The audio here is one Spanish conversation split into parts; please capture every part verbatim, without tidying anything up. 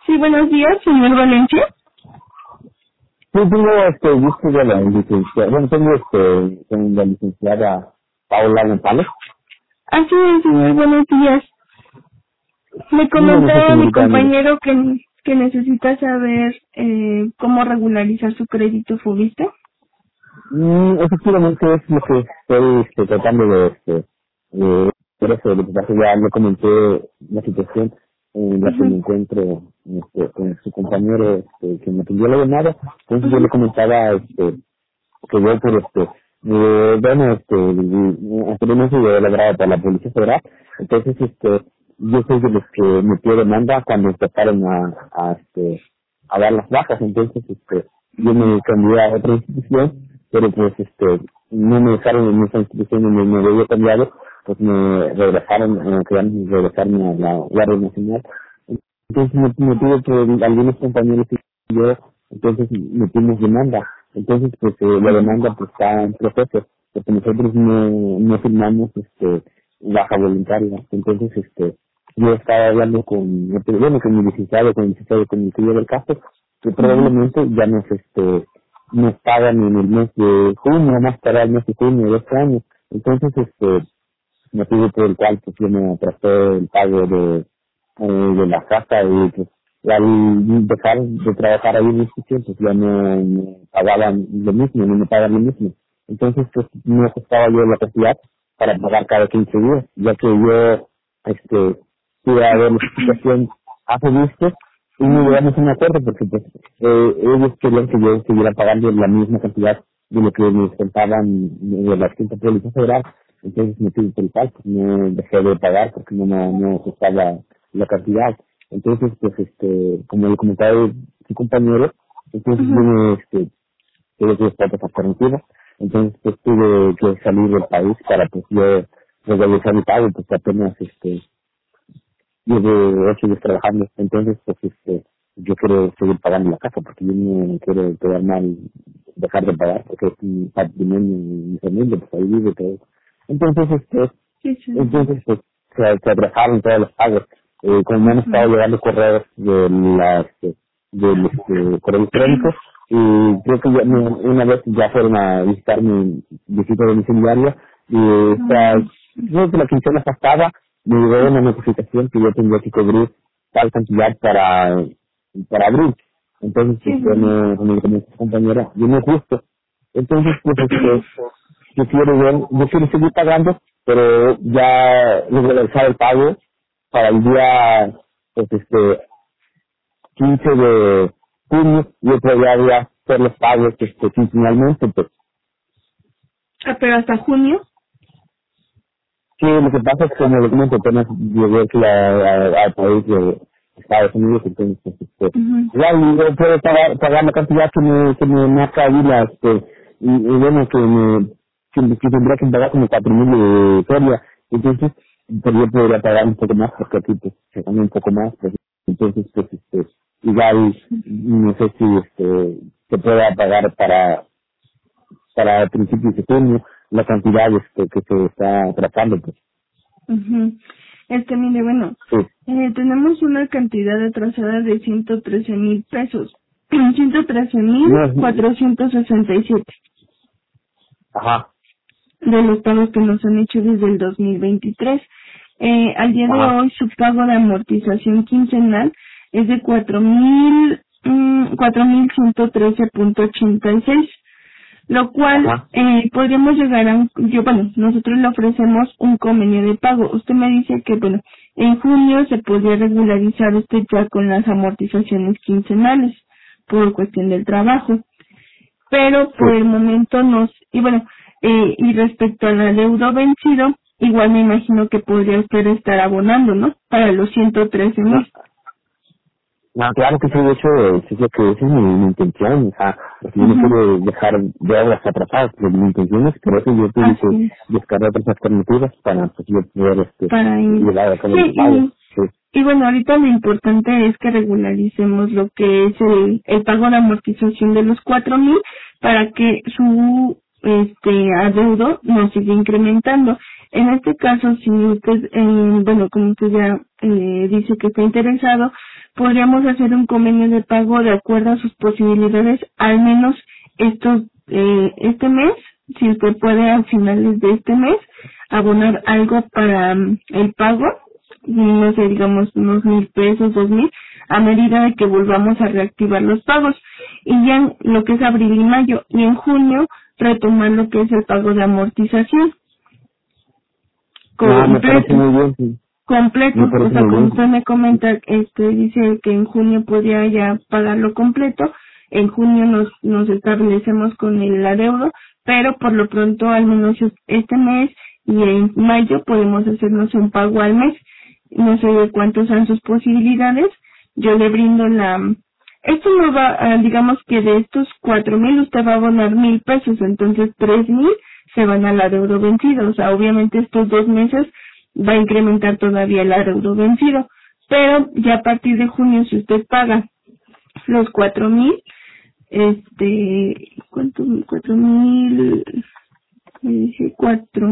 Sí, buenos días, señor Valencia. Sí, tengo este gusto de la licenciada, bueno, tengo este, con la licenciada Paula González. Así es, señor, buenos días. Me Sí, bueno, esa comentaba mi señorita, mire. compañero que, que necesita saber eh, cómo regularizar su crédito Fubiste. Mm, efectivamente es lo que estoy este, tratando de, este, eh, por eso, lo que pasa, ya le comenté la situación en la que me Mhm, encuentro este, con su compañero este, que me pidió la llamada. Entonces yo le mhm, comentaba este, que yo por este, eh, bueno, este, eh, anteriormente yo he laborado para la Policía Federal, entonces este, yo soy de los que metió demanda cuando empezaron a, a este, a dar las bajas, entonces este, yo mhm, me cambié a otra institución, pero pues este, no me dejaron en esa institución donde me había cambiado, pues me regresaron, eh, querían regresarme a la Guardia Nacional, entonces me, me tuve que algunos compañeros y yo, entonces metimos demanda. Entonces, pues eh, la mhm, demanda pues está en proceso, porque nosotros no, no firmamos este baja voluntaria. Entonces, este yo estaba hablando con, bueno, con mi licenciado, con el licenciado, con el tío del caso, que mhm. probablemente ya nos, este, nos pagan en el mes de junio, más tarde el mes de junio de este año. Entonces, este, motivo por el cual pues yo me atrasé el pago de, eh, de la casa y pues al dejar de trabajar ahí en la institución pues ya no me pagaban lo mismo, no me pagan lo mismo. Entonces pues no ajustaba yo la cantidad para pagar cada quince días, ya que yo este pude haber la situación hace visto y no Ujú, llegamos a un acuerdo porque pues eh, ellos querían que yo siguiera pagando la misma cantidad de lo que me descontaban de la quinta póliza federal. Entonces me tuve por el tal, pues no dejé de pagar porque no me no ajustaba la cantidad. Entonces, pues, este, como le comentaba su compañero, entonces yo ujú. me, este, tuve que buscar otras alternativas. Entonces, pues, tuve que salir del país para, pues, yo regularizar mi pago, pues, apenas, este, llevo ocho días trabajando. Entonces, pues, este, yo quiero seguir pagando la casa porque yo no quiero quedar mal, dejar de pagar porque es mi patrimonio, mi familia, pues, ahí vive todo. Entonces, este, Sí, sí, entiendo. entonces, pues, se, se atrasaron todos los pagos. Eh, como me han estado Ujú, llegando correos de las, este, del este, correo electrónico, y creo que ya me- una vez ya fueron a visitar mi visita domiciliaria, y esta, ujú, creo que la quincena pasada me llegó una notificación que yo tendría que cubrir tal cantidad para, para abril. Entonces, sí, pues, yo sí, me, como mi compañera, yo no es justo. Entonces, pues, este, yo quiero ver, yo quiero seguir pagando, pero ya regularizar el pago para el día, pues, este, quince de junio, y otro día voy a hacer los pagos, este, quincenalmente, pues. Ah, pero hasta junio. Sí, lo que pasa es que como lo comento, apenas llegué aquí a- a- al país de Estados Unidos, entonces, pues, este, Ujú, ya yo puedo pagar, pagar la cantidad que me, que me marca ahí la, este, y, y bueno, que me, que, que tendría que pagar como cuatro mil de feria, entonces, pues yo podría pagar un poco más, porque aquí, pues, se gana un poco más, pues, entonces, pues, este, igual, no sé si, este, se pueda pagar para, para principios de junio, la cantidad, este, que se está tratando, pues. ujú. Este, mire, bueno, Sí, eh, tenemos una cantidad atrasada de ciento trece mil pesos. ciento trece mil no es, cuatrocientos sesenta y siete ajá, de los pagos que nos han hecho desde el dos mil veintitrés. Eh, al día de ajá, hoy su pago de amortización quincenal es de cuatro mil mm, cuatro mil ciento trece punto ochenta y seis, lo cual ajá, eh, podríamos llegar a un, yo bueno, nosotros le ofrecemos un convenio de pago. Usted me dice que bueno, en junio se podría regularizar usted ya con las amortizaciones quincenales por cuestión del trabajo, pero sí. por el momento nos, y bueno, eh, y respecto al adeudo vencido, igual me imagino que podría usted estar abonando, ¿no? Para los ciento trece No, mil. no, claro que sí, de hecho, eso es lo que esa es mi, mi intención, o sea, porque yo no Ujú, quiero dejar de obras atrasadas, pero mi intención es, por eso yo tuve que así es, buscar otras alternativas para, pues, yo poder, este, para ir. llevar a cabo los Sí, pagos, y, sí, y bueno, ahorita lo importante es que regularicemos lo que es el, el pago de amortización de los cuatro mil para que su este adeudo no siga incrementando. En este caso, si usted, eh, bueno, como usted ya eh, dice que está interesado, podríamos hacer un convenio de pago de acuerdo a sus posibilidades, al menos estos eh, este mes, si usted puede a finales de este mes abonar algo para um, el pago, no sé, digamos unos mil pesos, dos mil, a medida de que volvamos a reactivar los pagos, y ya en lo que es abril y mayo, y en junio retomar lo que es el pago de amortización No, me completo, parece muy bien, sí. completo, Me o parece sea, muy como bien. usted me comenta, este dice que en junio podría ya pagarlo completo, en junio nos nos establecemos con el adeudo, pero por lo pronto al menos este mes y en mayo podemos hacernos un pago al mes, no sé de cuántos son sus posibilidades, yo le brindo la, esto no va, a, digamos que de estos cuatro mil usted va a abonar mil pesos, entonces tres mil se van al adeudo vencido, o sea, obviamente estos dos meses va a incrementar todavía el adeudo vencido, pero ya a partir de junio si usted paga los cuatro mil, este, ¿cuánto? Cuatro mil, me dice cuatro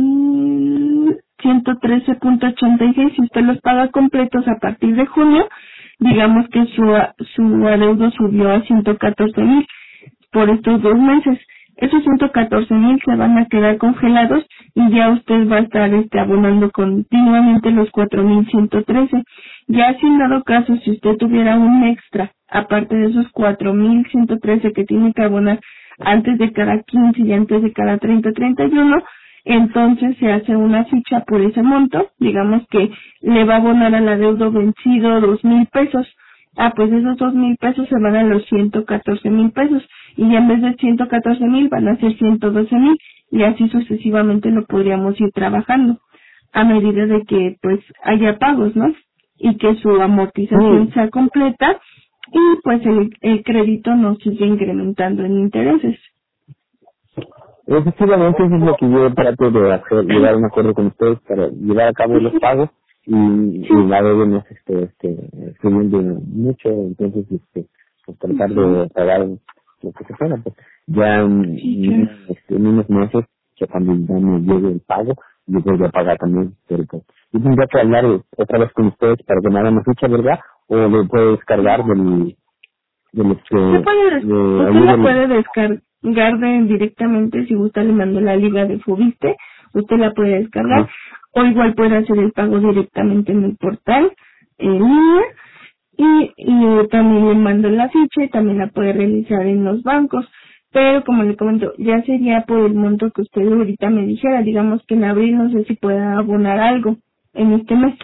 mil ciento trece punto ochenta y seis, si usted los paga completos a partir de junio, digamos que su, su adeudo subió a ciento catorce mil por estos dos meses. Esos ciento catorce mil se van a quedar congelados y ya usted va a estar este, abonando continuamente los cuatro mil ciento trece. Ya sin dado caso, si usted tuviera un extra, aparte de esos cuatro mil ciento trece que tiene que abonar antes de cada quince y antes de cada treinta, treinta y uno, entonces se hace una ficha por ese monto, digamos que le va a abonar al adeudo vencido dos mil pesos. Ah, pues esos dos mil pesos se van a los ciento catorce mil pesos y ya en vez de ciento catorce mil van a ser ciento doce mil y así sucesivamente lo podríamos ir trabajando a medida de que pues haya pagos, ¿no? Y que su amortización Sí, sea completa y pues el, el crédito no sigue incrementando en intereses. efectivamente eso es lo que yo trato de hacer, llegar a un acuerdo con ustedes para llevar a cabo los pagos y, y la deuda no se este, este, subiendo mucho, entonces este, pues tratar Ujú. de pagar lo que se pueda, pues ya en, Sí, claro. este, en unos meses, que cuando ya me llegue el pago, yo voy a pagar también, pero pues, yo tendría que hablar otra vez con ustedes para que me hagan la ficha, ¿verdad? O lo puedo descargar del, del este, Se puede, des- de usted ahí la del, puede descargar de, directamente, si gusta le mando la liga de Fubiste, usted la puede descargar, ajá, o igual puede hacer el pago directamente en el portal, en línea, y, y también le mando la ficha y también la puede realizar en los bancos. Pero como le comento, ya sería por el monto que usted ahorita me dijera, digamos que en abril no sé si pueda abonar algo en este mes.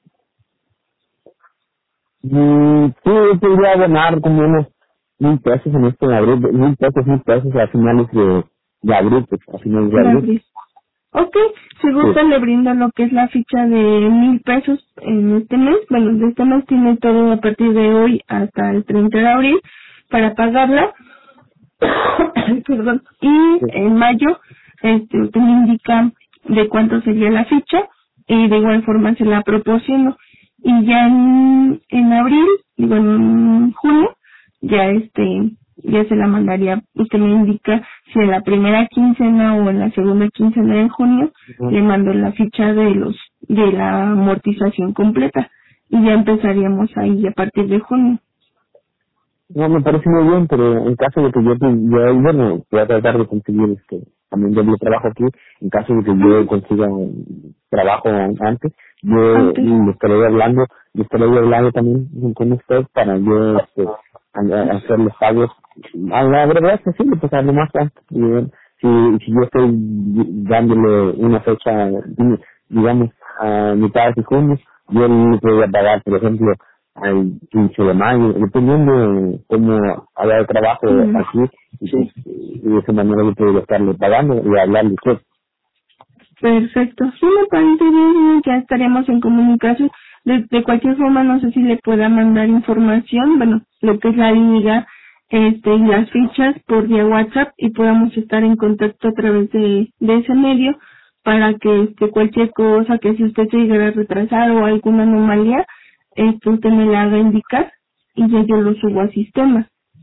Mm, sí, yo podría abonar como unos mil pesos en este abril, mil pesos, mil pesos a finales de, de abril, pues, a finales de En abril. abril. Ok, si Sí. gusta le brindo lo que es la ficha de mil pesos en este mes. Bueno, de este mes tiene todo a partir de hoy hasta el treinta de abril para pagarla. Perdón. Y Sí. en mayo, este, usted me indica de cuánto sería la ficha y de igual forma se la proporciono. Y ya en, en abril, digo en junio, ya este, ya se la mandaría, usted me indica si en la primera quincena o en la segunda quincena de junio Ujú. le mando la ficha de los, de la amortización completa y ya empezaríamos ahí a partir de junio. No, me parece muy bien, pero en caso de que yo, yo bueno, voy a tratar de conseguir este, también doble trabajo aquí, en caso de que yo Ujú. consiga un trabajo antes, yo Antes. le estaré hablando, le estaré hablando también con usted para yo este, a- a- hacer los pagos a la verdad es posible, pues a lo más antes, y, si, si yo estoy dándole una fecha, digamos, a mitad de junio, yo le podría pagar, por ejemplo, al quince de mayo, dependiendo de cómo haga el trabajo Mm, aquí, y pues sí. y de esa manera yo podría estarle pagando y hablarle pues. Perfecto, sí me parece bien, ya estaremos en comunicación. De, de cualquier forma, no sé si le pueda mandar información, bueno, lo que es la liga este, y las fichas por vía WhatsApp y podamos estar en contacto a través de, de ese medio para que este, cualquier cosa que si usted se llegara a retrasar o alguna anomalía, este, usted me la haga indicar y ya yo lo subo al sistema.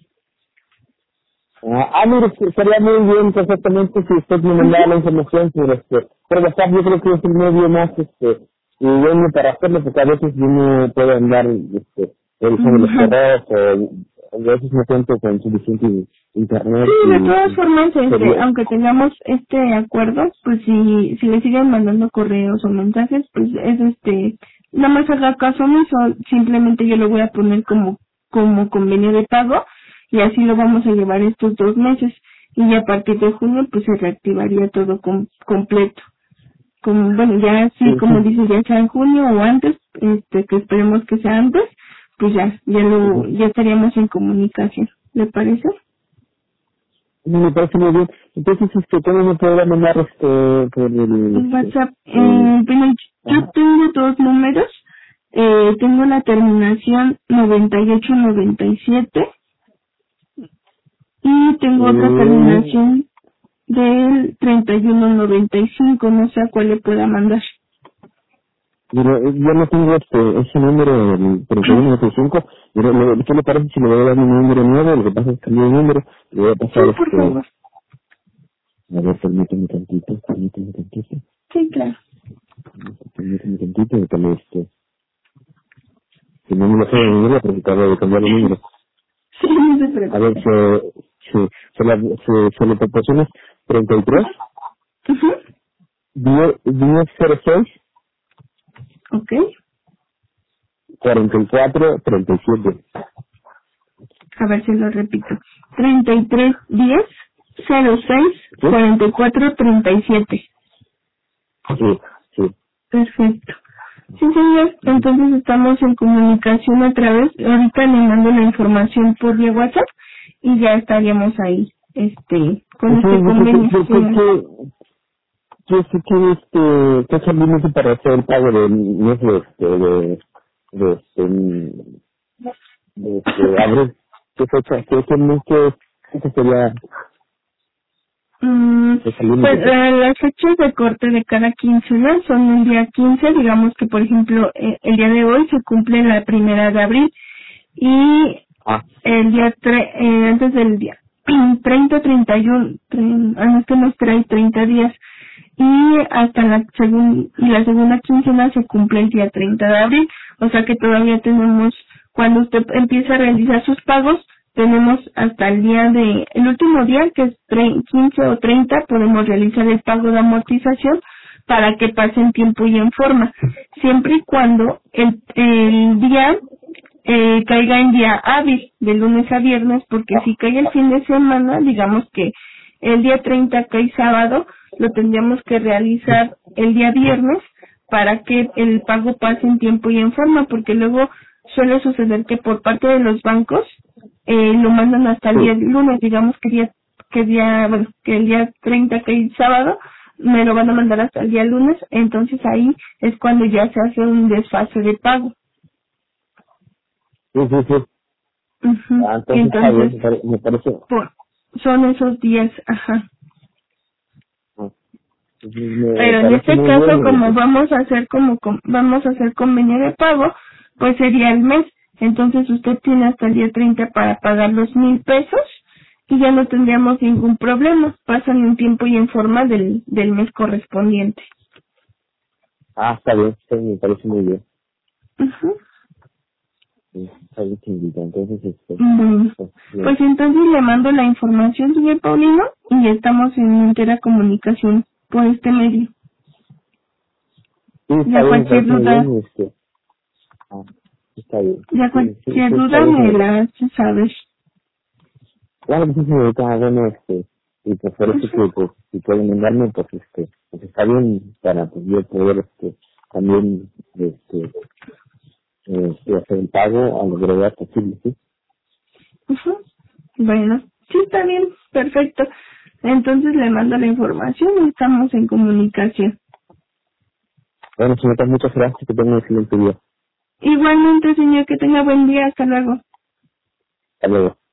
Ah, ah, mire, sí, sería muy bien perfectamente si usted me Ujú. mandara la información por este, por WhatsApp. Yo creo que es el medio más este idóneo para hacerlo, porque a veces yo no puedo andar este revisando los Ujú. correos o a veces no cuento con suficiente internet Sí, de y, todas y formas, este, sería, aunque tengamos este acuerdo, pues si, si le siguen mandando correos o mensajes, pues es este, nada más haga caso omiso, simplemente yo lo voy a poner como, como convenio de pago y así lo vamos a llevar estos dos meses y ya a partir de junio pues se reactivaría todo com- completo. Como, bueno, ya sí, así como sí, dice, ya sea en junio o antes, este, que esperemos que sea antes, pues ya, ya lo, ujú. ya estaríamos en comunicación. ¿Le parece? No, me parece muy bien. Entonces, este, ¿cómo me podrá mandar este, por el, este, WhatsApp, el, eh, bueno, yo ajá, tengo dos números, eh, tengo la terminación noventa y ocho noventa y siete y tengo otra eh, terminación del treinta y uno noventa y cinco, no sé a cuál le pueda mandar. pero eh, yo no tengo este, ese número, el treinta y uno noventa y cinco, pero le- ¿qué le parece si le voy a dar mi número nuevo? Lo que pasa es que cambié de número, le voy a Sí, pasar por este, favor. a ver, permíteme tantito, permíteme tantito, Sí, claro. permíteme tantito, y también este, si no me lo sé de memoria, pero acabo de cambiar de número. Sí, no se A ver, preocupe. se, se, se, la, se, se le proporciona treinta y tres, Ujú. diez, diez cero seis, Ok. cuarenta y cuatro, treinta y siete. A ver si lo repito. treinta y tres diez cero seis ¿Sí? cuarenta y cuatro treinta y siete. Sí, sí. Perfecto. Sí, señor. Ujú. Entonces estamos en comunicación otra vez. Ahorita le mando la información por vía WhatsApp y ya estaríamos ahí, este, con Sí, este yo creo que, convenio, que, que, señor. que, que, que, que, este, que es el límite para hacer el pago del mes de, este, de, de, este, de, este, abril. ¿Qué fecha? ¿Qué, qué mes, qué, qué sería Mm, ese pues límite? Pues? eh, las fechas de corte de cada quincena son el día quince, digamos que por ejemplo eh, el día de hoy se cumple la primera de abril y Ah, el día tre eh, antes del día treinta, treinta y uno, trein- ah, no, es que nos trae treinta días y hasta la segunda y la segunda quincena se cumple el día treinta de abril, o sea que todavía tenemos, cuando usted empieza a realizar sus pagos, tenemos hasta el día de, el último día que es tre- quince o treinta, podemos realizar el pago de amortización para que pase en tiempo y en forma, siempre y cuando el, el día eh, caiga en día hábil, de lunes a viernes, porque si cae el fin de semana, digamos que el día treinta cae sábado, lo tendríamos que realizar el día viernes para que el pago pase en tiempo y en forma, porque luego suele suceder que por parte de los bancos eh, lo mandan hasta el día sí. lunes, digamos que día, que día, bueno, que el día treinta cae sábado, me lo van a mandar hasta el día lunes, entonces ahí es cuando ya se hace un desfase de pago. Sí, sí, sí. Ujú. Ah, entonces está bien, Entonces, me pare- me parece. por, son esos días, ajá. Ah, me Pero en parece este muy caso, bueno. como Pues. vamos a hacer como com- vamos a hacer convenio de pago, pues sería el mes. Entonces usted tiene hasta el día treinta para pagar los mil pesos y ya no tendríamos ningún problema. Pasan en tiempo y en forma del, del mes correspondiente. Ah, está bien, sí, me parece muy bien. Ujú. Sí, está bien, señorita. Entonces, este, Bueno, pues, bien. pues entonces le mando la información, señor Paulino, y estamos en entera comunicación por este medio. Sí, está Ya bien, me cualquier parece muy duda, bien. Este, ah, está bien. ya Sí, sí, cualquier sí, está duda bien, me señorita. la hace saber. Claro, pues, sí, señorita, bueno, este, y pues por eso Ujú, que, pues, si pueden mandarme, pues, este, pues está bien para, pues, yo poder, este, también, este, eh, sí, hacer el pago a la brevedad posible, sí. ujú. Bueno, sí, está bien, perfecto. Entonces le mando la información y estamos en comunicación. Bueno, señorita, muchas gracias, que tengan un excelente día. Igualmente, señor, que tenga buen día. Hasta luego. Hasta luego.